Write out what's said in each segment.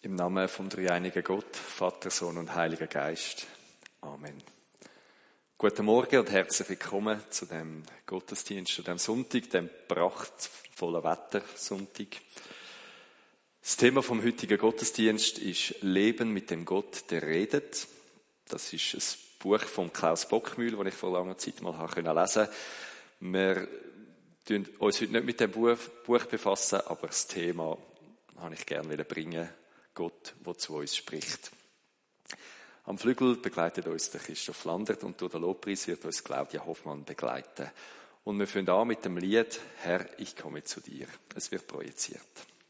Im Namen vom dreieinigen Gott, Vater, Sohn und Heiliger Geist. Amen. Guten Morgen und herzlich willkommen zu dem Gottesdienst, zu dem Sonntag, dem prachtvollen Wettersonntag. Das Thema vom heutigen Gottesdienst ist Leben mit dem Gott, der redet. Das ist ein Buch von Klaus Bockmühl, das ich vor langer Zeit mal lesen konnte. Wir befassen uns heute nicht mit dem Buch befassen, aber das Thema habe ich gerne bringen. Gott, der zu uns spricht. Am Flügel begleitet uns der Christoph Landert und durch den Lobpreis wird uns Claudia Hoffmann begleiten. Und wir fangen an mit dem Lied «Herr, ich komme zu dir». Es wird projiziert.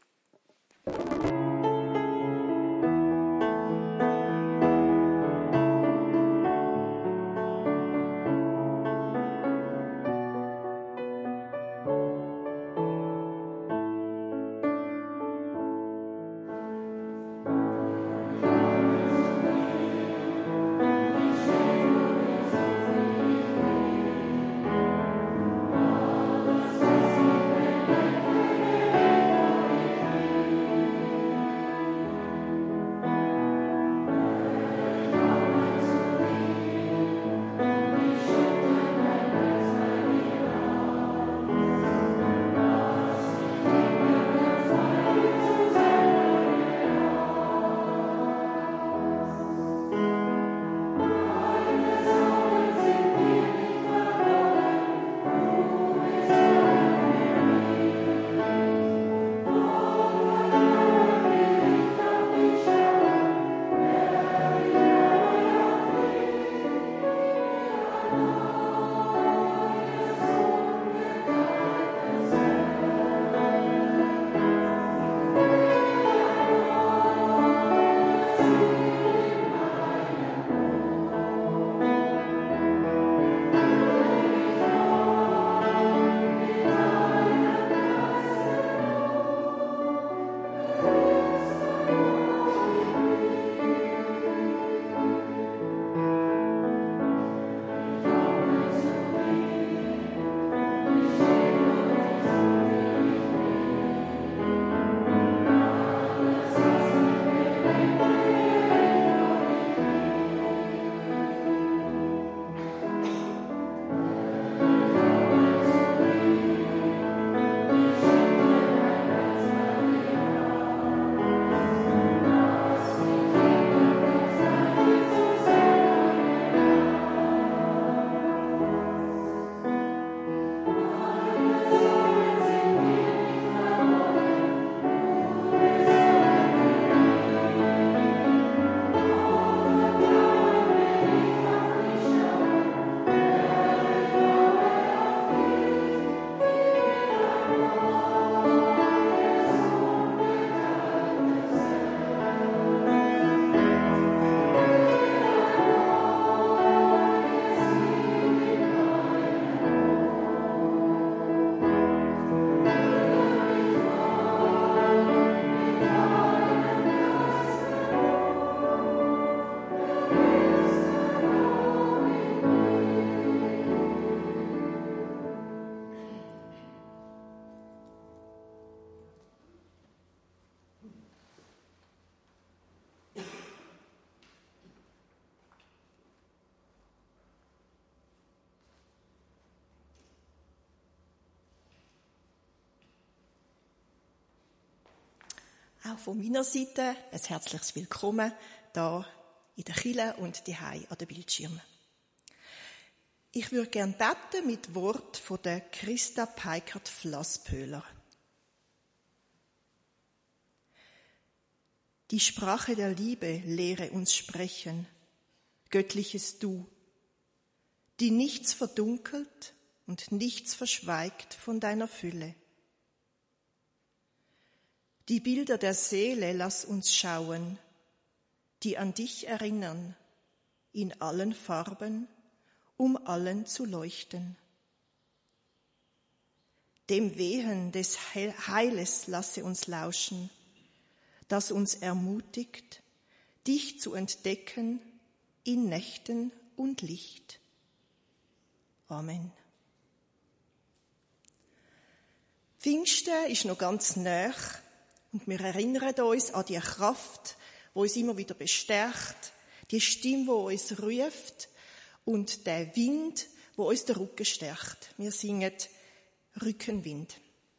Auch von meiner Seite ein herzliches Willkommen hier in der Kirche und daheim an den Bildschirmen. Ich würde gerne beten mit Wort von der Christa Peikert-Flasspöhler. Die Sprache der Liebe lehre uns sprechen, göttliches Du, die nichts verdunkelt und nichts verschweigt von deiner Fülle. Die Bilder der Seele lass uns schauen, die an dich erinnern, in allen Farben, um allen zu leuchten. Dem Wehen des Heiles lasse uns lauschen, das uns ermutigt, dich zu entdecken in Nächten und Licht. Amen. Pfingsten ist noch ganz nah Und wir erinnern uns an die Kraft, die uns immer wieder bestärkt, die Stimme, die uns ruft und der Wind, der uns den Rücken stärkt. Wir singen Rückenwind.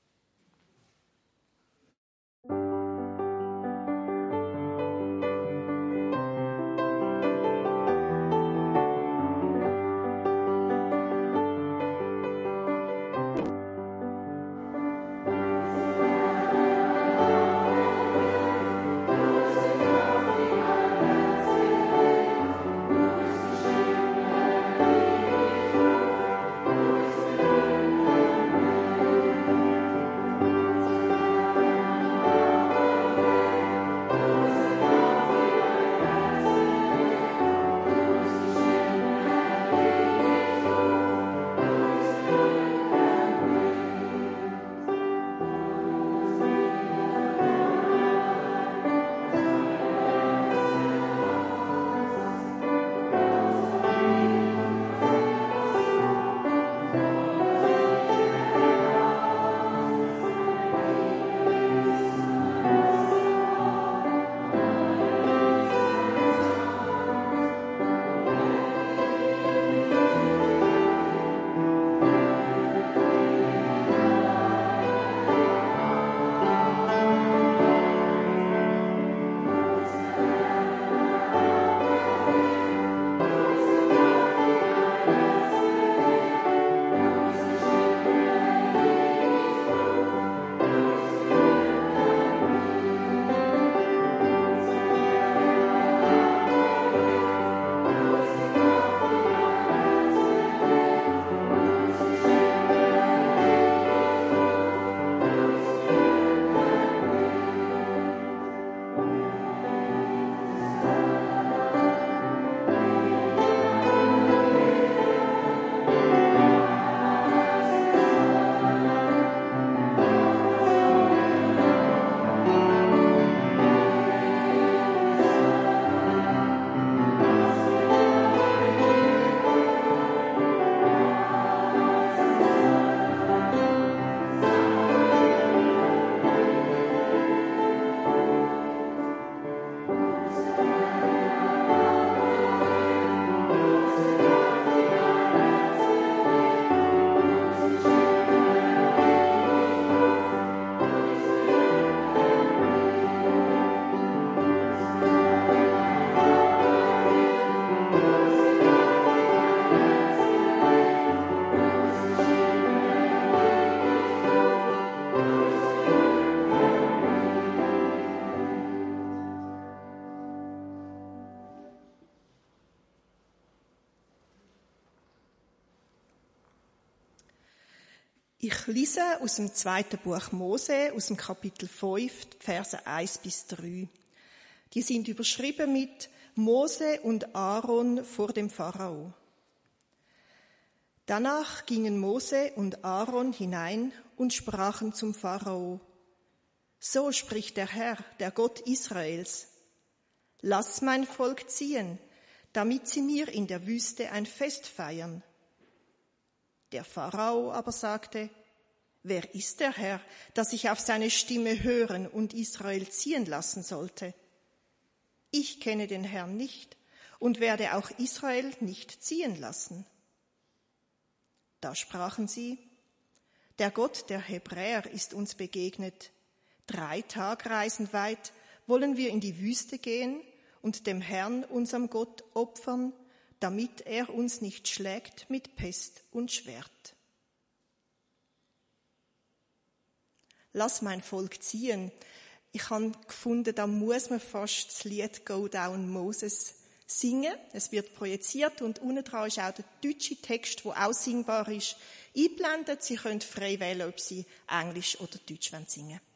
Ich lese aus dem 2. Buch Mose, aus dem Kapitel 5, Verse 1 bis 3. Die sind überschrieben mit Mose und Aaron vor dem Pharao. Danach gingen Mose und Aaron hinein und sprachen zum Pharao: So spricht der Herr, der Gott Israels: Lass mein Volk ziehen, damit sie mir in der Wüste ein Fest feiern. Der Pharao aber sagte: Wer ist der Herr, dass ich auf seine Stimme hören und Israel ziehen lassen sollte? Ich kenne den Herrn nicht und werde auch Israel nicht ziehen lassen. Da sprachen sie: Der Gott der Hebräer ist uns begegnet. 3 Tagreisen weit wollen wir in die Wüste gehen und dem Herrn, unserem Gott, opfern, damit er uns nicht schlägt mit Pest und Schwert. Lass mein Volk ziehen. Ich habe gefunden, da muss man fast das Lied Go Down Moses singen. Es wird projiziert und unten dran ist auch der deutsche Text, der auch singbar ist, eingeblendet. Sie können frei wählen, ob Sie Englisch oder Deutsch singen wollen.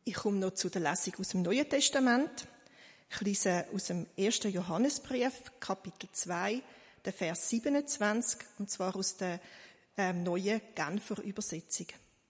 Ich komme noch zu der Lesung aus dem Neuen Testament. Ich lese aus dem 1. Johannesbrief, Kapitel 2, der Vers 27, und zwar aus der neuen Genfer Übersetzung.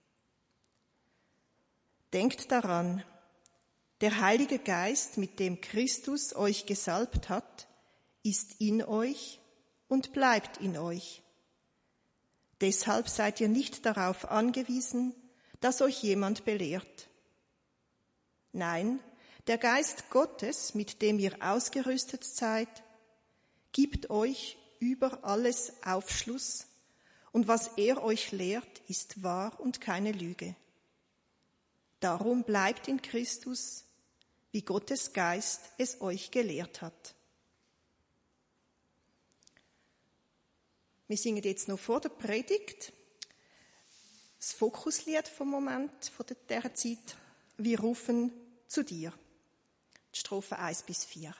Denkt daran, der Heilige Geist, mit dem Christus euch gesalbt hat, ist in euch und bleibt in euch. Deshalb seid ihr nicht darauf angewiesen, dass euch jemand belehrt. Nein, der Geist Gottes, mit dem ihr ausgerüstet seid, gibt euch über alles Aufschluss, und was er euch lehrt, ist wahr und keine Lüge. Darum bleibt in Christus, wie Gottes Geist es euch gelehrt hat. Wir singen jetzt noch vor der Predigt das Fokuslied vom Moment, von dieser Zeit. Wir rufen zu dir. Die Strophen 1 bis 4.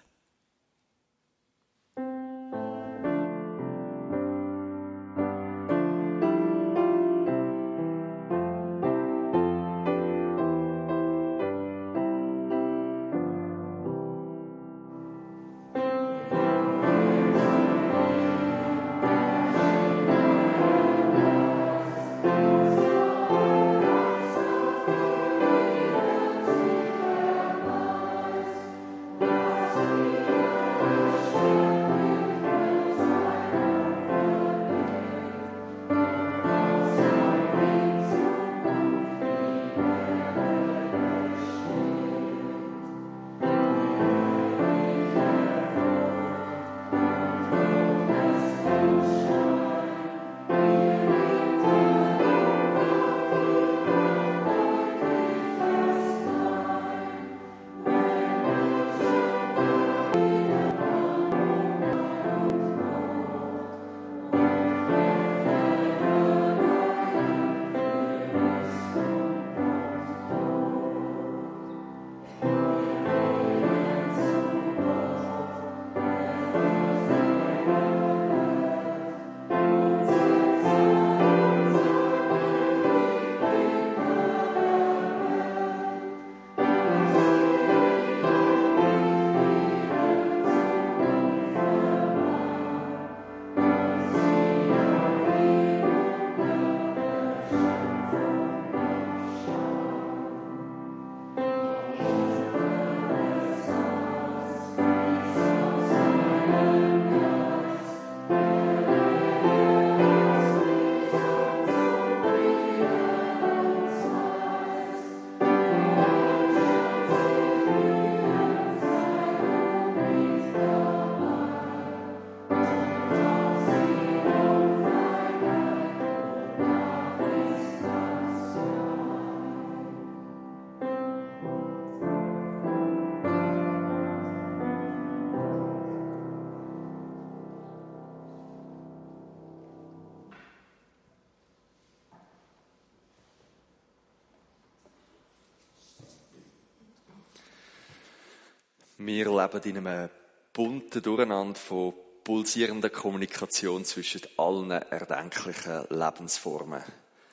Wir leben in einem bunten Durcheinander von pulsierender Kommunikation zwischen allen erdenklichen Lebensformen.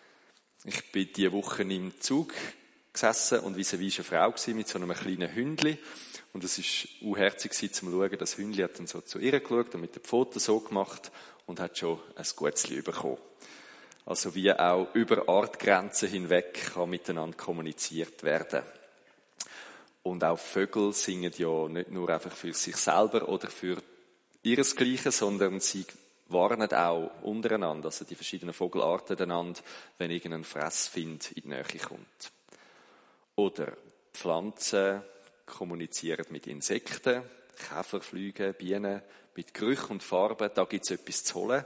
Ich bin diese Woche im Zug gesessen und vis-à-vis eine Frau mit so einem kleinen Hündli. Und es war herzig zum Schauen. Das Hündli hat dann so zu ihr geschaut und mit dem Foto so gemacht und hat schon ein Gutzli bekommen. Also wie auch über Artgrenzen hinweg kann miteinander kommuniziert werden. Und auch Vögel singen ja nicht nur einfach für sich selber oder für ihresgleichen, sondern sie warnen auch untereinander, also die verschiedenen Vogelarten einander, wenn irgendein Fressfind in die Nähe kommt. Oder Pflanzen kommunizieren mit Insekten, Käfer fliegen, Bienen, mit Gerüchen und Farben, da gibt es etwas zu holen.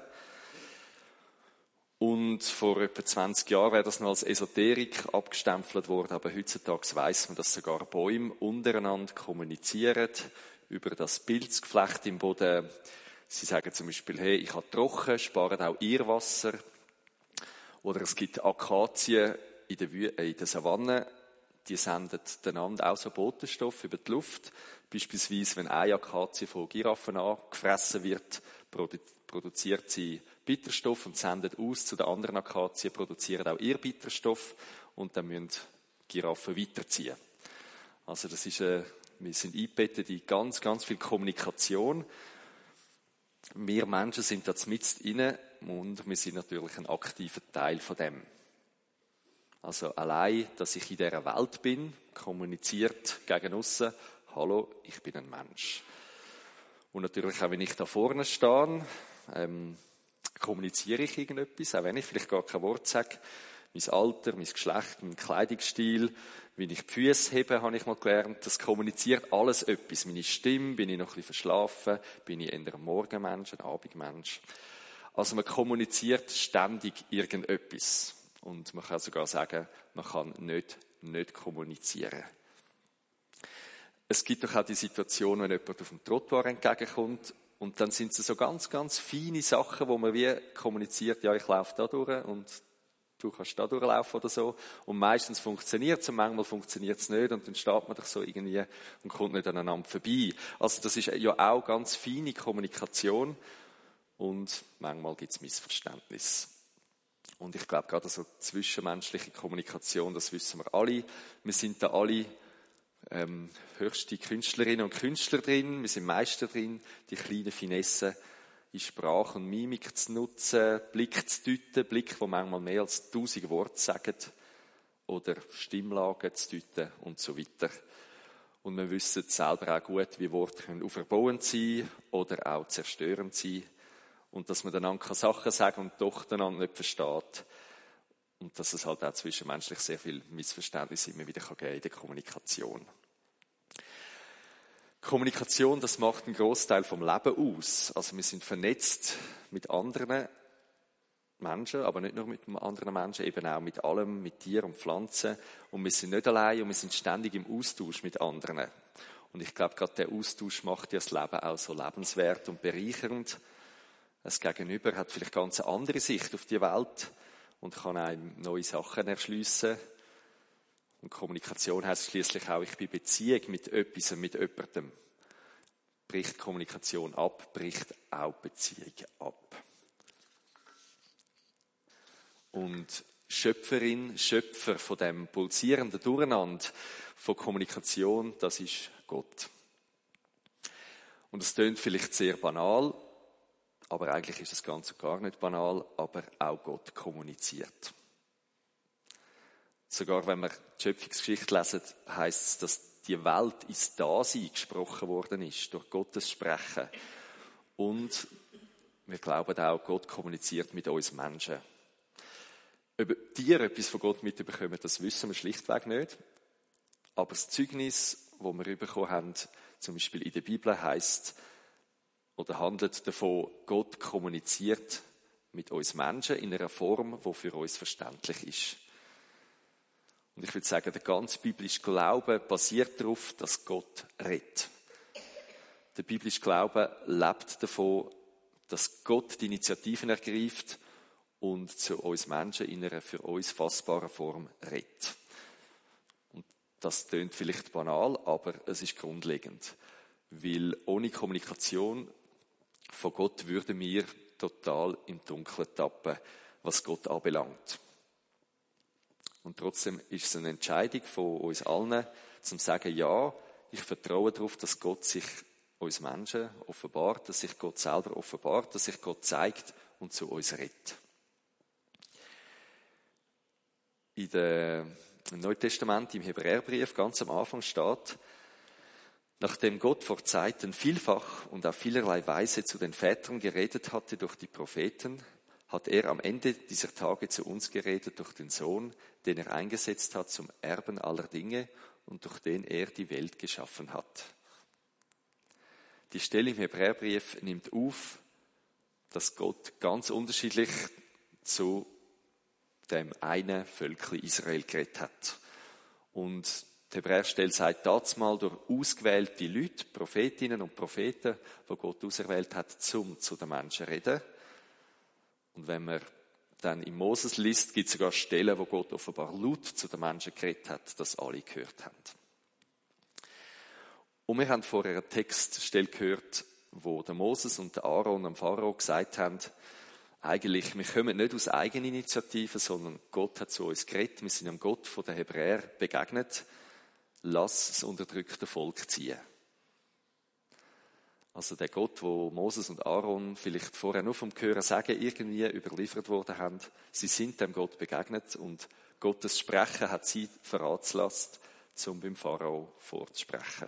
Und vor etwa 20 Jahren wäre das noch als Esoterik abgestempelt worden, aber heutzutage weiss man, dass sogar Bäume untereinander kommunizieren über das Pilzgeflecht im Boden. Sie sagen zum Beispiel, hey, ich habe trocken, sparen auch ihr Wasser. Oder es gibt Akazien in der Savanne, die senden einander auch so Botenstoff über die Luft. Beispielsweise, wenn eine Akazie von Giraffen angefressen wird, produziert sie Bitterstoff und sendet aus zu den anderen Akazien, produzieren auch ihr Bitterstoff und dann müssen Giraffen weiterziehen. Also das ist, wir sind eingebettet in ganz, ganz viel Kommunikation. Wir Menschen sind da mitten inne und wir sind natürlich ein aktiver Teil von dem. Also allein, dass ich in dieser Welt bin, kommuniziert gegen aussen, hallo, ich bin ein Mensch. Und natürlich auch, wenn ich da vorne stehe, kommuniziere ich irgendetwas, auch wenn ich vielleicht gar kein Wort sage. Mein Alter, mein Geschlecht, mein Kleidungsstil, wie ich die Füße hebe, habe ich mal gelernt. Das kommuniziert alles etwas. Meine Stimme, bin ich noch ein bisschen verschlafen, bin ich eher ein Morgenmensch, ein Abendmensch. Also man kommuniziert ständig irgendetwas. Und man kann sogar sagen, man kann nicht kommunizieren. Es gibt doch auch die Situation, wenn jemand auf dem Trottoir entgegenkommt und dann sind es so ganz, ganz feine Sachen, wo man wie kommuniziert, ja, ich laufe da durch und du kannst da durchlaufen oder so. Und meistens funktioniert es und manchmal funktioniert es nicht und dann steht man doch so irgendwie und kommt nicht aneinander vorbei. Also das ist ja auch ganz feine Kommunikation und manchmal gibt es Missverständnisse. Und ich glaube, gerade so zwischenmenschliche Kommunikation, das wissen wir alle. Wir sind da alle höchste Künstlerinnen und Künstler drin. Wir sind Meister drin, die kleinen Finessen in Sprache und Mimik zu nutzen, Blick zu deuten, Blick, die manchmal mehr als 1000 Worte sagen, oder Stimmlagen zu deuten und so weiter. Und wir wissen selber auch gut, wie Worte können auferbauend sein oder auch zerstörend sein. Und dass man einander Sachen sagen und doch einander nicht versteht. Und dass es halt auch zwischenmenschlich sehr viel Missverständnisse immer wieder geben in der Kommunikation. Kommunikation, das macht einen Großteil vom Leben aus. Also wir sind vernetzt mit anderen Menschen, aber nicht nur mit anderen Menschen, eben auch mit allem, mit Tieren und Pflanzen. Und wir sind nicht allein und wir sind ständig im Austausch mit anderen. Und ich glaube, gerade der Austausch macht ja das Leben auch so lebenswert und bereichernd. Das Gegenüber hat vielleicht ganz eine andere Sicht auf die Welt und kann einem neue Sachen erschliessen. Und Kommunikation heisst schließlich auch, ich bin in Beziehung mit etwas, mit jemandem. Bricht Kommunikation ab, bricht auch Beziehung ab. Und Schöpferin, Schöpfer von dem pulsierenden Durcheinander von Kommunikation, das ist Gott. Und es tönt vielleicht sehr banal, aber eigentlich ist es ganz und gar nicht banal, aber auch Gott kommuniziert. Sogar wenn wir die Schöpfungsgeschichte lesen, heisst es, dass die Welt ins Dasein gesprochen worden ist, durch Gottes Sprechen. Und wir glauben auch, Gott kommuniziert mit uns Menschen. Ob Tiere etwas von Gott mitbekommen, das wissen wir schlichtweg nicht. Aber das Zeugnis, das wir bekommen haben, zum Beispiel in der Bibel, heisst oder handelt davon, Gott kommuniziert mit uns Menschen in einer Form, die für uns verständlich ist. Und ich würde sagen, der ganze biblische Glaube basiert darauf, dass Gott redet. Der biblische Glaube lebt davon, dass Gott die Initiativen ergreift und zu uns Menschen in einer für uns fassbaren Form redet. Und das tönt vielleicht banal, aber es ist grundlegend. Weil ohne Kommunikation von Gott würden wir total im Dunkeln tappen, was Gott anbelangt. Und trotzdem ist es eine Entscheidung von uns allen, zum zu sagen, ja, ich vertraue darauf, dass Gott sich uns Menschen offenbart, dass sich Gott selber offenbart, dass sich Gott zeigt und zu uns redet. Im Neuen Testament, im Hebräerbrief, ganz am Anfang steht, nachdem Gott vor Zeiten vielfach und auf vielerlei Weise zu den Vätern geredet hatte durch die Propheten, hat er am Ende dieser Tage zu uns geredet durch den Sohn, den er eingesetzt hat zum Erben aller Dinge und durch den er die Welt geschaffen hat. Die Stelle im Hebräerbrief nimmt auf, dass Gott ganz unterschiedlich zu dem einen Völkli Israel geredet hat. Und die Hebräerstelle sagt dazumal durch ausgewählte Leute, Prophetinnen und Propheten, die Gott auserwählt hat, zu den Menschen zu reden. Und wenn man dann in Moses liest, gibt es sogar Stellen, wo Gott offenbar laut zu den Menschen geredet hat, dass alle gehört haben. Und wir haben vorher eine Textstelle gehört, wo der Moses und der Aaron am Pharao gesagt haben, eigentlich, wir kommen nicht aus Eigeninitiative, sondern Gott hat zu uns geredet. Wir sind am Gott von den Hebräern begegnet. lass das unterdrückte Volk ziehen. Also der Gott, wo Moses und Aaron vielleicht vorher nur vom Hören sagen irgendwie überliefert worden haben, sie sind dem Gott begegnet und Gottes Sprechen hat sie veranlasst, um beim Pharao vorzusprechen.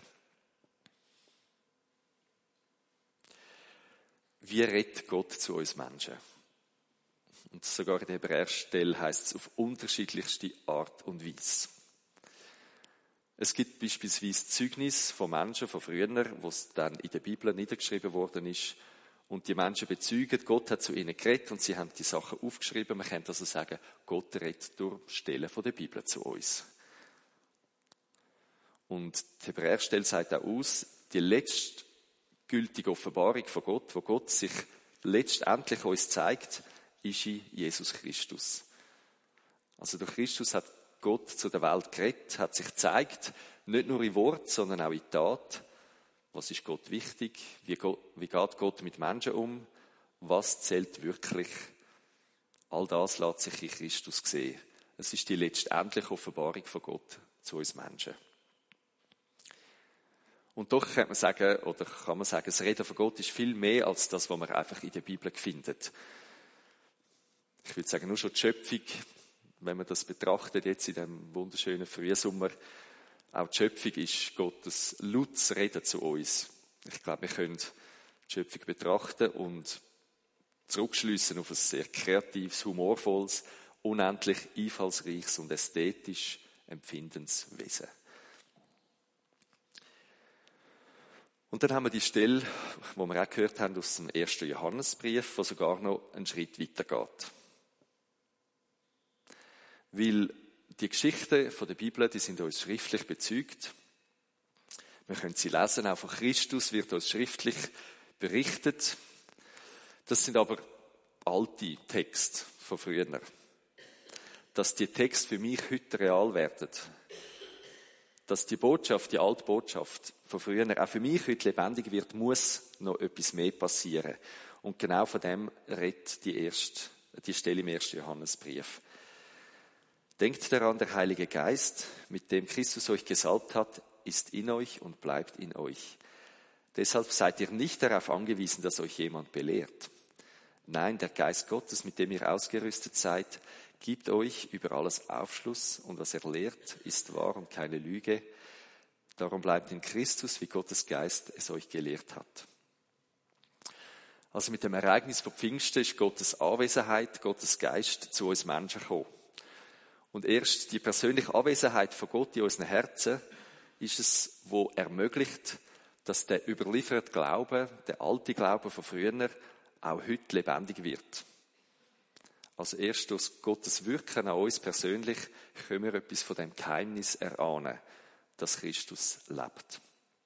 Wie redet Gott zu uns Menschen? Und sogar in der Hebräerstelle heißt es auf unterschiedlichste Art und Weise. Es gibt beispielsweise Zeugnisse von Menschen von früher, wo es dann in der Bibel niedergeschrieben worden ist. Und die Menschen bezeugen, Gott hat zu ihnen geredet und sie haben die Sachen aufgeschrieben. Man könnte also sagen, Gott redet durch Stellen von der Bibel zu uns. Und die Hebräerstelle sagt auch aus, die letztgültige Offenbarung von Gott, wo Gott sich letztendlich uns zeigt, ist in Jesus Christus. Also durch Christus hat Gott zu der Welt geredet, hat sich gezeigt, nicht nur in Wort, sondern auch in Tat. Was ist Gott wichtig? Wie geht Gott mit Menschen um? Was zählt wirklich? All das lässt sich in Christus sehen. Es ist die letztendliche Offenbarung von Gott zu uns Menschen. Und doch kann man sagen, das Reden von Gott ist viel mehr als das, was man einfach in der Bibel findet. Ich würde sagen, nur schon die Schöpfung, wenn man das betrachtet, jetzt in diesem wunderschönen Frühsommer, auch die Schöpfung ist Gottes lautes Reden zu uns. Ich glaube, wir können die Schöpfung betrachten und zurückschliessen auf ein sehr kreatives, humorvolles, unendlich einfallsreiches und ästhetisch empfindendes Wesen. Und dann haben wir die Stelle, die wir auch gehört haben aus dem 1. Johannesbrief, wo sogar noch einen Schritt weiter geht. Weil die Geschichten von der Bibel, die sind uns schriftlich bezeugt. Wir können sie lesen, auch von Christus wird uns schriftlich berichtet. Das sind aber alte Texte von früher. Dass die Texte für mich heute real werden, dass die Botschaft, die alte Botschaft von früher auch für mich heute lebendig wird, muss noch etwas mehr passieren. Und genau von dem redet die Stelle im 1. Johannesbrief. Denkt daran, der Heilige Geist, mit dem Christus euch gesalbt hat, ist in euch und bleibt in euch. Deshalb seid ihr nicht darauf angewiesen, dass euch jemand belehrt. Nein, der Geist Gottes, mit dem ihr ausgerüstet seid, gibt euch über alles Aufschluss und was er lehrt, ist wahr und keine Lüge. Darum bleibt in Christus, wie Gottes Geist es euch gelehrt hat. Also mit dem Ereignis von Pfingsten ist Gottes Anwesenheit, Gottes Geist zu uns Menschen gekommen. Und erst die persönliche Anwesenheit von Gott in unseren Herzen ist es, wo ermöglicht, dass der überlieferte Glaube, der alte Glaube von früher, auch heute lebendig wird. Also erst durch Gottes Wirken an uns persönlich können wir etwas von dem Geheimnis erahnen, dass Christus lebt.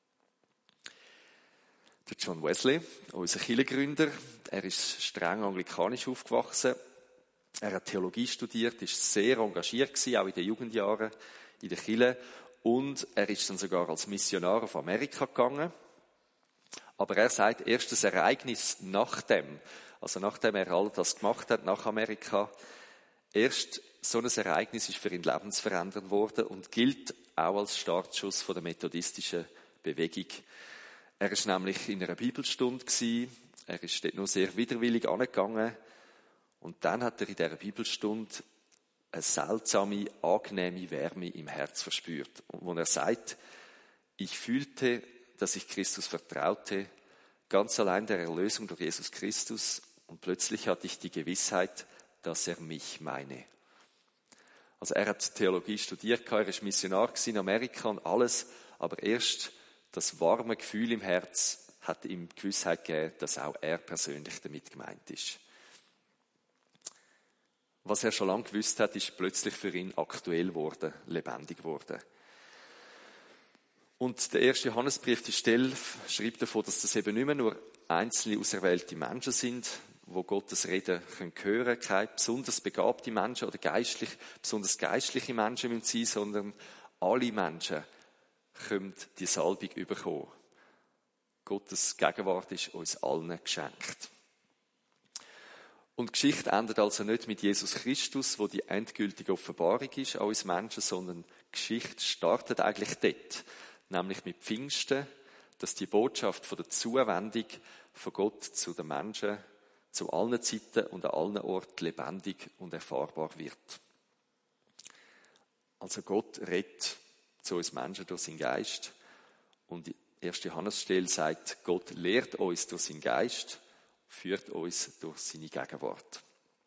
Der John Wesley, unser Kirchengründer, er ist streng anglikanisch aufgewachsen. Er hat Theologie studiert, ist sehr engagiert gewesen, auch in den Jugendjahren in der Kirche. Und er ist dann sogar als Missionar auf Amerika gegangen. Aber er sagt, erst das Ereignis nachdem er all das gemacht hat, nach Amerika, erst so ein Ereignis ist für ihn lebensverändernd worden und gilt auch als Startschuss von der methodistischen Bewegung. Er ist nämlich in einer Bibelstunde gewesen, er ist dort nur sehr widerwillig angegangen und dann hat er in dieser Bibelstunde eine seltsame, angenehme Wärme im Herz verspürt. Und wo er sagt, ich fühlte, dass ich Christus vertraute, ganz allein der Erlösung durch Jesus Christus, und plötzlich hatte ich die Gewissheit, dass er mich meine. Also er hat Theologie studiert, er war Missionar in Amerika und alles, aber erst das warme Gefühl im Herz hat ihm die Gewissheit gegeben, dass auch er persönlich damit gemeint ist. Was er schon lange gewusst hat, ist plötzlich für ihn aktuell geworden, lebendig geworden. Und der 1. Johannesbrief, die Stelle, schreibt davon, dass das eben nicht mehr nur einzelne auserwählte Menschen sind, wo Gottes Reden hören können, keine besonders begabte Menschen oder besonders geistliche Menschen müssen sein, sondern alle Menschen können die Salbung bekommen. Gottes Gegenwart ist uns allen geschenkt. Und die Geschichte endet also nicht mit Jesus Christus, wo die endgültige Offenbarung ist an uns Menschen, sondern die Geschichte startet eigentlich dort, nämlich mit Pfingsten, dass die Botschaft von der Zuwendung von Gott zu den Menschen zu allen Zeiten und an allen Orten lebendig und erfahrbar wird. Also Gott redet zu uns Menschen durch seinen Geist. Und die 1. Johannesstelle sagt, Gott lehrt uns durch seinen Geist, führt uns durch seine Gegenwart.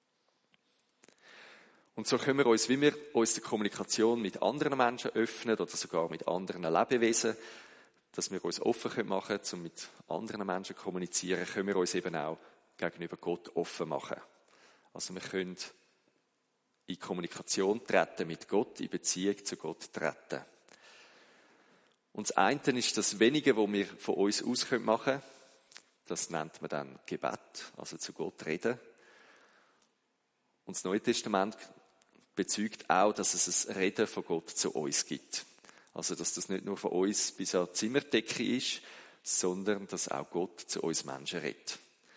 Und so können wir uns, wie wir uns der Kommunikation mit anderen Menschen öffnen oder sogar mit anderen Lebewesen, dass wir uns offen machen können, um mit anderen Menschen zu kommunizieren, können wir uns eben auch gegenüber Gott offen machen. Also wir können in Kommunikation treten mit Gott, in Beziehung zu Gott treten. Und das eine ist das Wenige, was wir von uns aus machen können. Das nennt man dann Gebet, also zu Gott reden. Und das Neue Testament bezeugt auch, dass es ein Reden von Gott zu uns gibt. Also, dass das nicht nur von uns bis an die Zimmerdecke ist, sondern dass auch Gott zu uns Menschen redet.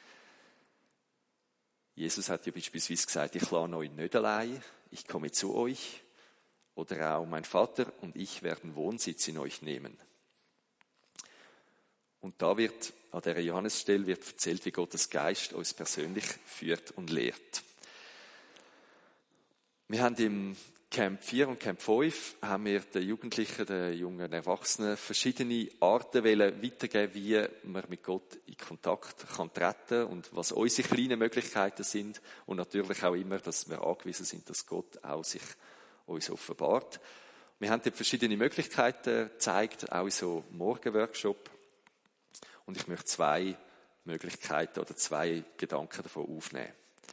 Jesus hat ja beispielsweise gesagt, ich lasse euch nicht allein, ich komme zu euch. Oder auch mein Vater und ich werden Wohnsitz in euch nehmen. Und da wird, an dieser Johannesstelle wird erzählt, wie Gottes Geist uns persönlich führt und lehrt. Wir haben im Camp 4 und Camp 5 haben wir den Jugendlichen, den jungen Erwachsenen verschiedene Arten weitergeben, wie man mit Gott in Kontakt kann treten und was unsere kleinen Möglichkeiten sind und natürlich auch immer, dass wir angewiesen sind, dass Gott auch sich uns offenbart. Wir haben dort verschiedene Möglichkeiten gezeigt, auch in so Morgenworkshop. Und ich möchte 2 Möglichkeiten oder 2 Gedanken davon aufnehmen.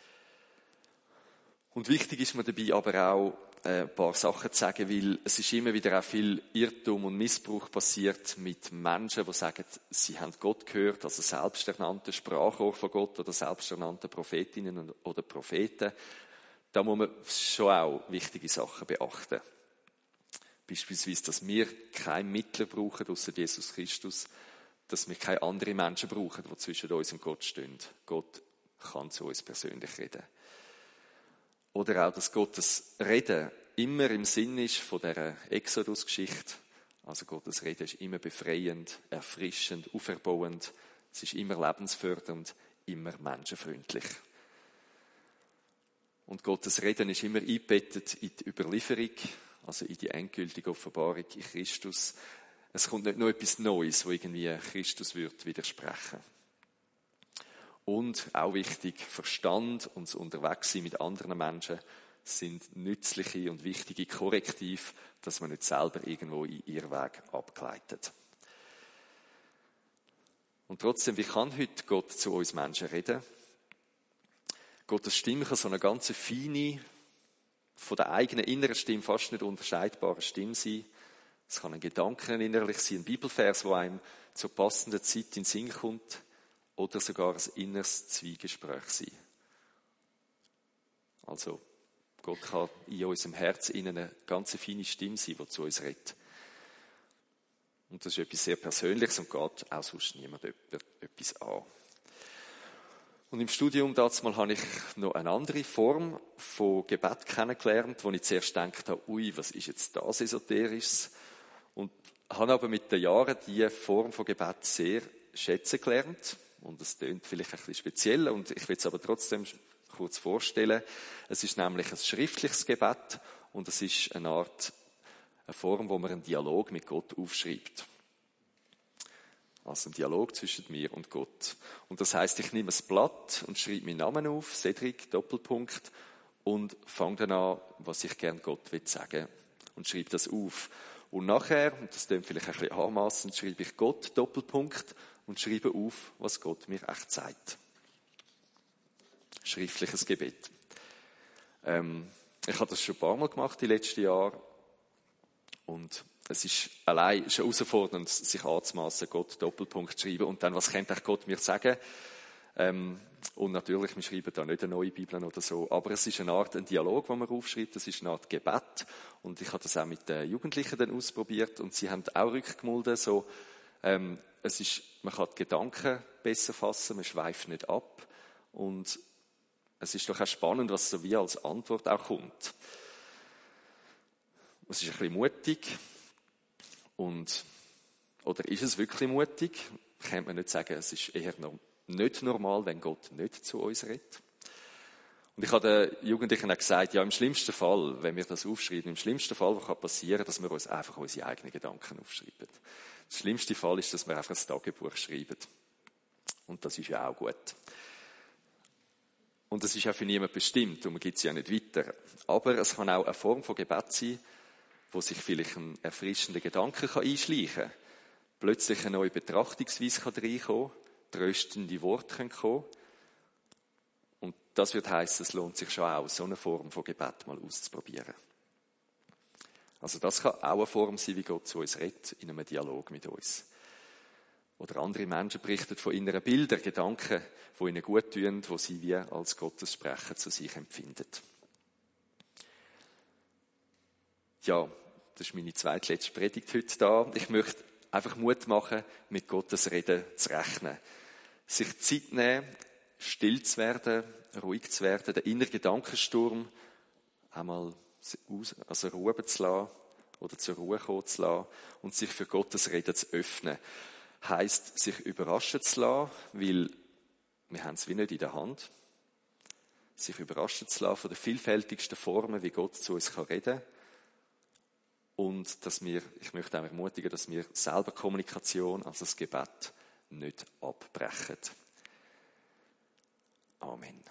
Und wichtig ist mir dabei aber auch, ein paar Sachen zu sagen, weil es ist immer wieder auch viel Irrtum und Missbrauch passiert mit Menschen, die sagen, sie haben Gott gehört, also selbsternannte Sprachrohr von Gott oder selbsternannte Prophetinnen oder Propheten. Da muss man schon auch wichtige Sachen beachten. Beispielsweise, dass wir keinen Mittler brauchen, außer Jesus Christus, dass wir keine anderen Menschen brauchen, die zwischen uns und Gott stehen. Gott kann zu uns persönlich reden. Oder auch, dass Gottes Reden immer im Sinn ist von dieser Exodus-Geschichte. Also Gottes Reden ist immer befreiend, erfrischend, auferbauend. Es ist immer lebensfördernd, immer menschenfreundlich. Und Gottes Reden ist immer eingebettet in die Überlieferung, also in die endgültige Offenbarung in Christus. Es kommt nicht nur etwas Neues, wo irgendwie Christus wird widersprechen. Und auch wichtig, Verstand und das Unterwegssein mit anderen Menschen sind nützliche und wichtige Korrektive, dass man nicht selber irgendwo in ihren Weg abgleitet. Und trotzdem, wie kann heute Gott zu uns Menschen reden? Gottes Stimme kann so eine ganz feine, von der eigenen inneren Stimme fast nicht unterscheidbare Stimme sein. Es kann ein Gedanken innerlich sein, ein Bibelvers, wo einem zur passenden Zeit in den Sinn kommt, oder sogar ein inneres Zwiegespräch sein. Also, Gott kann in unserem Herz eine ganz feine Stimme sein, die zu uns redet. Und das ist etwas sehr Persönliches und geht auch sonst niemand etwas an. Und im Studium damals habe ich noch eine andere Form von Gebet kennengelernt, wo ich zuerst gedacht habe, ui, was ist jetzt das Esoterisches? Und habe aber mit den Jahren diese Form von Gebet sehr schätzen gelernt. Und es klingt vielleicht ein bisschen speziell, und ich will es aber trotzdem kurz vorstellen. Es ist nämlich ein schriftliches Gebet und es ist eine Form, wo man einen Dialog mit Gott aufschreibt. Also ein Dialog zwischen mir und Gott. Und das heisst, ich nehme ein Blatt und schreibe meinen Namen auf, Cedric, Doppelpunkt, und fange dann an, was ich gerne Gott sagen will, und schreibe das auf. Und nachher, und das klingt vielleicht ein bisschen anmassend, schreibe ich Gott, Doppelpunkt, und schreibe auf, was Gott mir echt sagt. Schriftliches Gebet. Ich habe das schon ein paar Mal gemacht die letzten Jahre. Und es ist allein schon herausfordernd, sich anzumassen, Gott Doppelpunkt zu schreiben. Und dann, was könnte Gott mir sagen? Und natürlich, wir schreiben da nicht eine neue Bibel oder so. Aber es ist eine Art, ein Dialog, den man aufschreibt. Es ist eine Art Gebet. Und ich habe das auch mit den Jugendlichen dann ausprobiert. Und sie haben auch rückgemeldet, so, man kann die Gedanken besser fassen, man schweift nicht ab. Und es ist doch auch spannend, was so wie als Antwort auch kommt. Es ist ein bisschen mutig oder ist es wirklich mutig? Kann man nicht sagen, es ist eher nicht normal, wenn Gott nicht zu uns redet. Und ich habe den Jugendlichen auch gesagt, ja, im schlimmsten Fall, wenn wir das aufschreiben, im schlimmsten Fall, was passieren kann, dass wir uns einfach unsere eigenen Gedanken aufschreiben. Der schlimmste Fall ist, dass wir einfach ein Tagebuch schreiben. Und das ist ja auch gut. Und das ist ja für niemanden bestimmt und man gibt es ja nicht weiter. Aber es kann auch eine Form von Gebet sein, wo sich vielleicht ein erfrischender Gedanke einschleichen kann. Plötzlich eine neue Betrachtungsweise reinkommen kann, tröstende Worte kommen können. Und das wird heissen, es lohnt sich schon auch, so eine Form von Gebet mal auszuprobieren. Also das kann auch eine Form sein, wie Gott zu uns redet, in einem Dialog mit uns. Oder andere Menschen berichten von inneren Bildern, Gedanken, die ihnen gut tun, die sie wie als Gottessprecher zu sich empfinden. Ja, das ist meine zweitletzte Predigt heute da. Ich möchte einfach Mut machen, mit Gottes Reden zu rechnen. Sich Zeit nehmen, still zu werden, ruhig zu werden, den inneren Gedankensturm einmal ruhen zu lassen oder zur Ruhe kommen zu lassen und sich für Gottes Reden zu öffnen. Heisst, sich überraschen zu lassen, weil wir haben es wie nicht in der Hand. Sich überraschen zu lassen von den vielfältigsten Formen, wie Gott zu uns reden kann. Und ich möchte auch ermutigen, dass wir selber Kommunikation, also das Gebet, nicht abbrechen. Amen.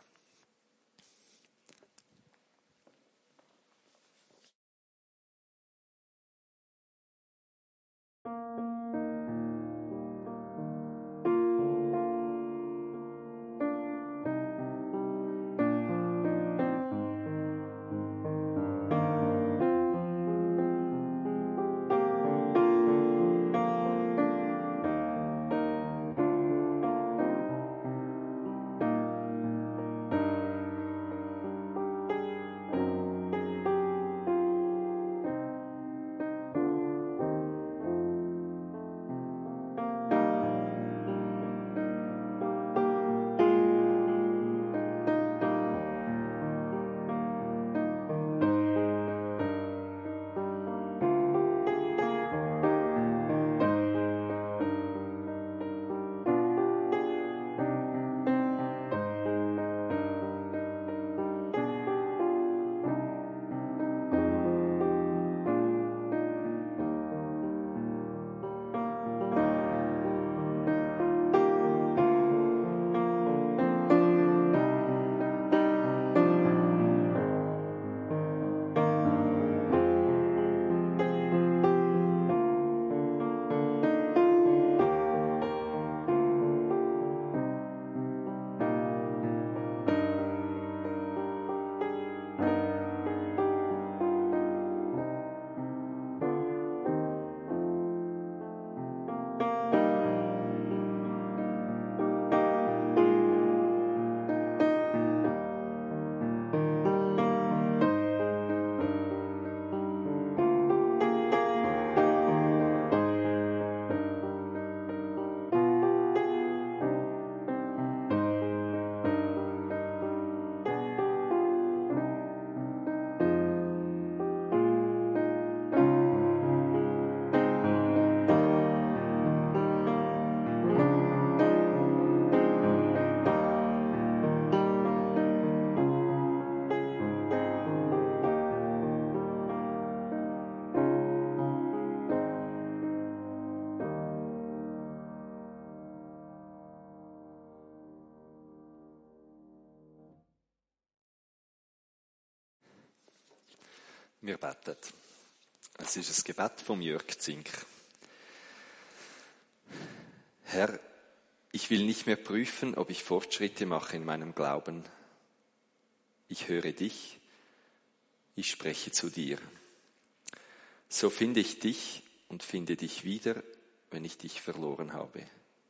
Wir beten. Es ist ein Gebet vom Jörg Zink. Herr, ich will nicht mehr prüfen, ob ich Fortschritte mache in meinem Glauben. Ich höre dich, ich spreche zu dir. So finde ich dich und finde dich wieder, wenn ich dich verloren habe.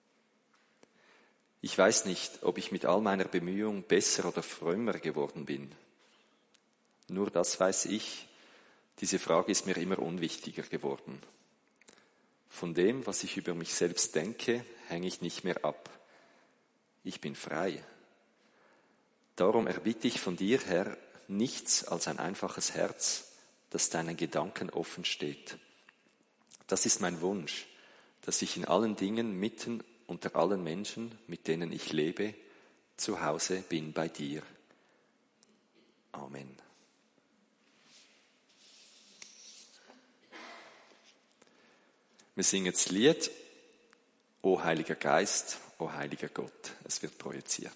Ich weiß nicht, ob ich mit all meiner Bemühung besser oder frömmer geworden bin. Nur das weiß ich, diese Frage ist mir immer unwichtiger geworden. Von dem, was ich über mich selbst denke, hänge ich nicht mehr ab. Ich bin frei. Darum erbitte ich von dir, Herr, nichts als ein einfaches Herz, das deinen Gedanken offen steht. Das ist mein Wunsch, dass ich in allen Dingen mitten unter allen Menschen, mit denen ich lebe, zu Hause bin bei dir. Amen. Wir singen das Lied O Heiliger Geist, O Heiliger Gott. Es wird projiziert.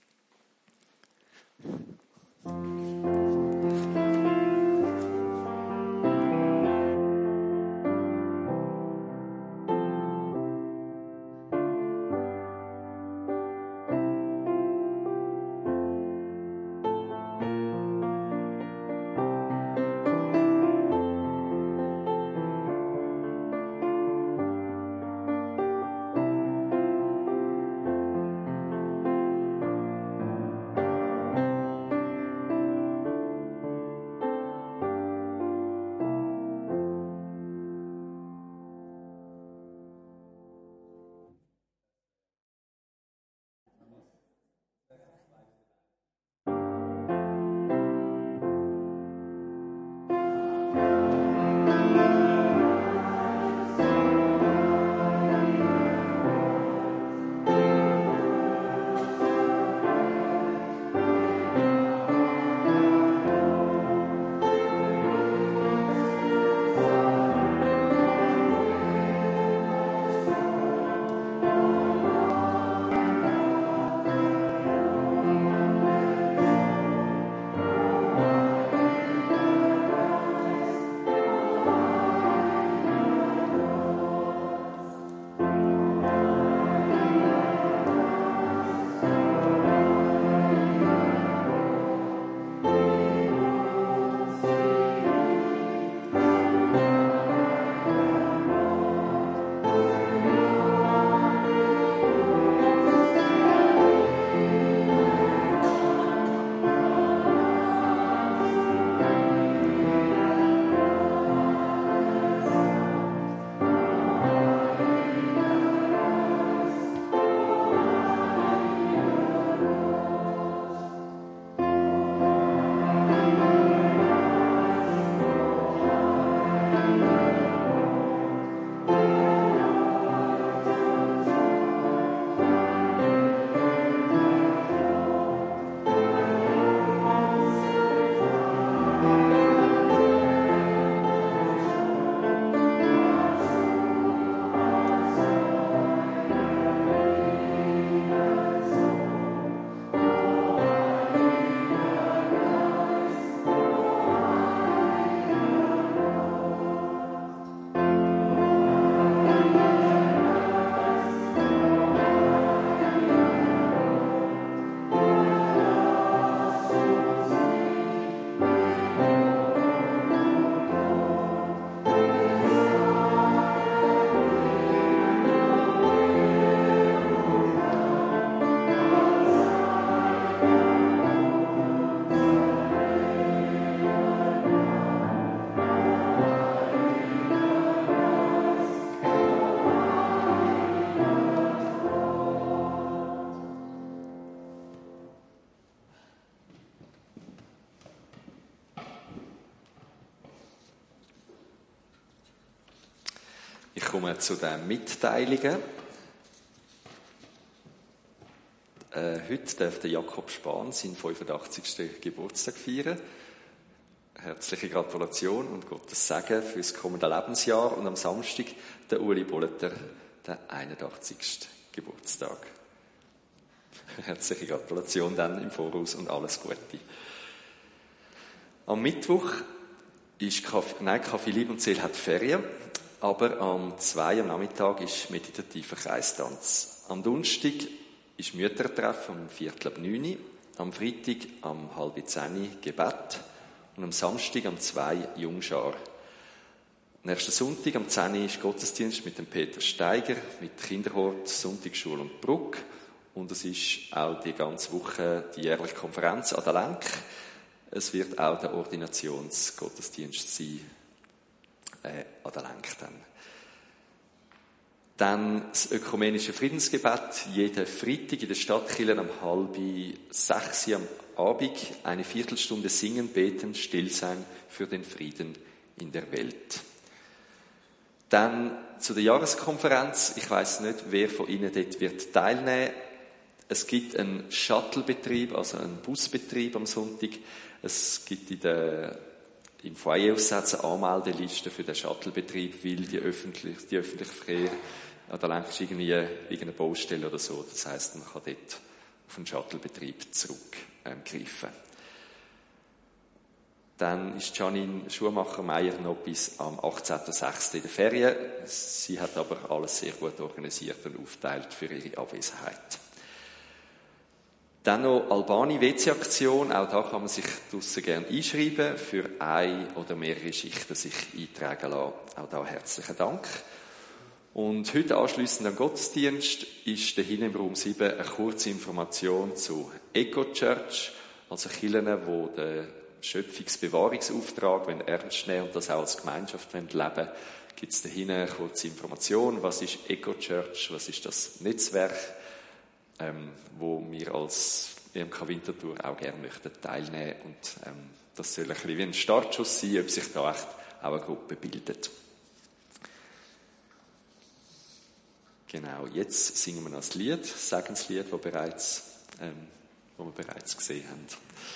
Ich komme zu den Mitteilungen. Heute darf der Jakob Spahn seinen 85. Geburtstag feiern. Herzliche Gratulation und Gottes Segen für das kommende Lebensjahr. Und am Samstag der Uli Bolleter, der 81. Geburtstag. Herzliche Gratulation dann im Voraus und alles Gute. Am Mittwoch ist Kaffee Liebe und Seele hat Ferien, aber am 2 am Nachmittag ist meditativer Kreistanz. Am Donnerstag ist Müttertreffen um 8:45, am Freitag um 9:30 Gebet und am Samstag um 2 Jungschar. Nächsten Sonntag am 10 ist Gottesdienst mit dem Peter Steiger, mit Kinderhort, Sonntagsschule und Bruck. Und es ist auch die ganze Woche die jährliche Konferenz an der Lenk. Es wird auch der Ordinationsgottesdienst sein, an der Lenk dann. Dann das ökumenische Friedensgebet, jeden Freitag in der Stadtkirche um 5:30 am Abend, eine Viertelstunde singen, beten, still sein für den Frieden in der Welt. Dann zu der Jahreskonferenz. Ich weiss nicht, wer von Ihnen dort wird teilnehmen. Es gibt einen Shuttle-Betrieb, also einen Busbetrieb am Sonntag. Es gibt im Foyer-Aufsatz eine Anmeldeliste für den Shuttle-Betrieb, weil die öffentliche Verkehr, da längst irgendwie irgendeine Baustelle oder so. Das heisst, man kann dort auf den Shuttle-Betrieb zurückgreifen. Dann ist Janine Schumacher-Meyer noch bis am 18.06. in der Ferien. Sie hat aber alles sehr gut organisiert und aufteilt für ihre Abwesenheit. Dann noch Albani-WC-Aktion. Auch da kann man sich draussen gerne einschreiben, für eine oder mehrere Schichten sich eintragen lassen. Auch da herzlichen Dank. Und heute anschliessend am Gottesdienst ist dahin im Raum 7 eine kurze Information zu Eco-Church, also Kirchen, die den Schöpfungsbewahrungsauftrag ernst nehmen und das auch als Gemeinschaft leben wollen. Gibt es dahin eine kurze Information, was ist Eco-Church, was ist das Netzwerk, wo wir als EMK Winterthur auch gerne möchten teilnehmen und das soll ein bisschen wie ein Startschuss sein, ob sich da echt auch eine Gruppe bildet. Genau, jetzt singen wir noch das Lied, das Segenslied, das wir bereits gesehen haben.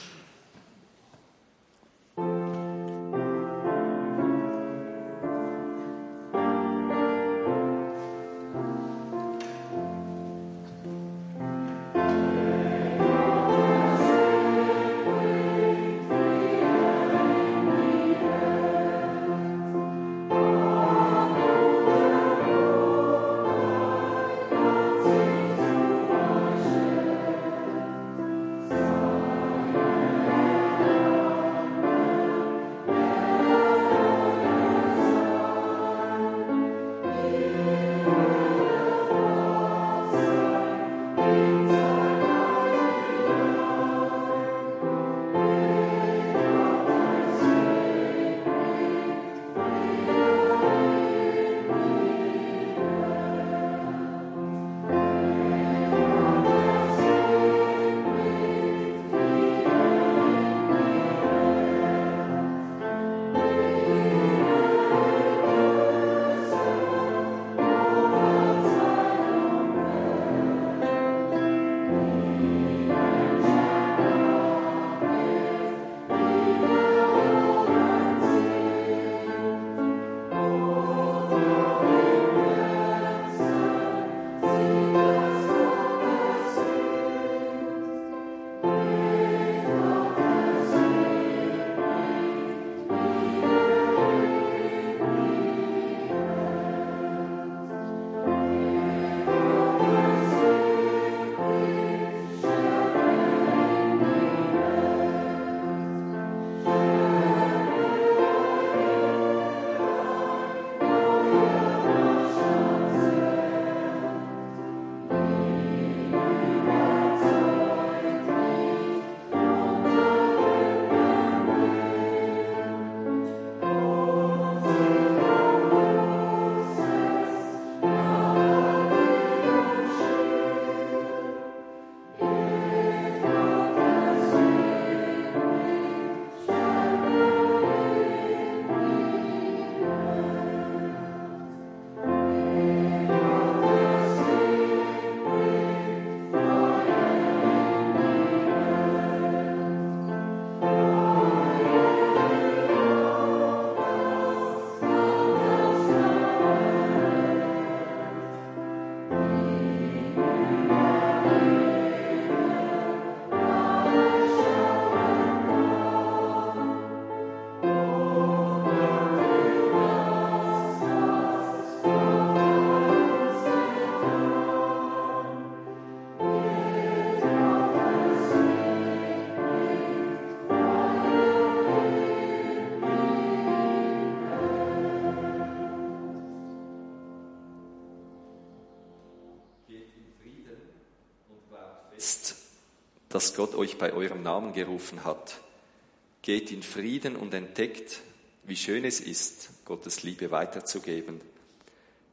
Dass Gott euch bei eurem Namen gerufen hat. Geht in Frieden und entdeckt, wie schön es ist, Gottes Liebe weiterzugeben.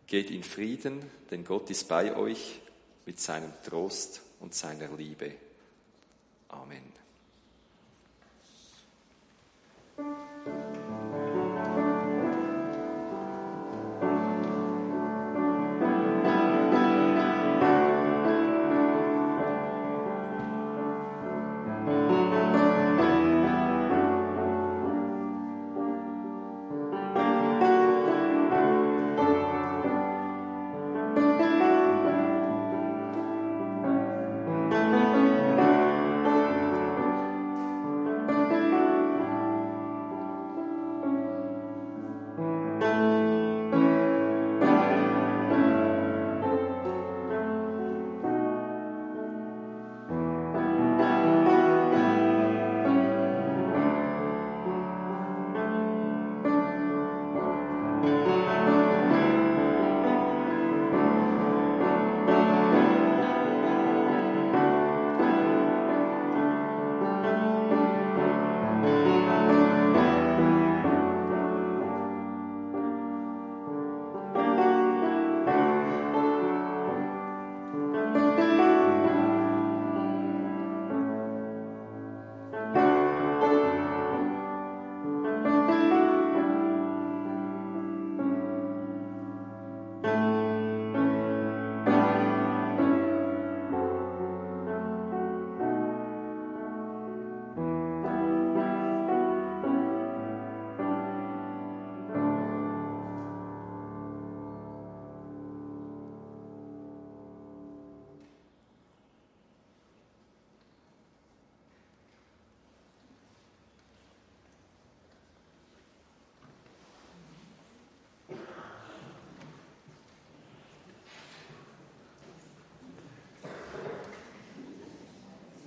Geht in Frieden, denn Gott ist bei euch mit seinem Trost und seiner Liebe. Amen.